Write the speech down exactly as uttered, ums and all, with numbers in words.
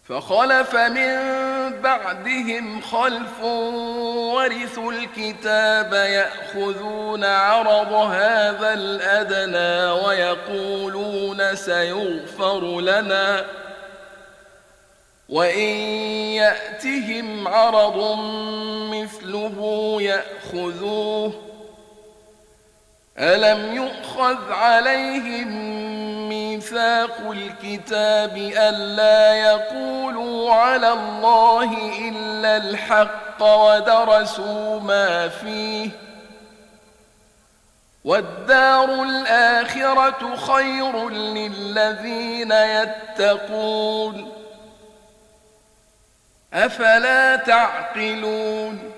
فخلف من بعدهم خلف ورثوا الكتاب يأخذون عرض هذا الأدنى ويقولون سيغفر لنا وإن يأتهم عرض مثله يأخذوه ألم يؤخذ عليهم ميثاق الكتاب ألا يقولوا على الله إلا الحق ودرسوا ما فيه والدار الآخرة خير للذين يتقون أفلا تعقلون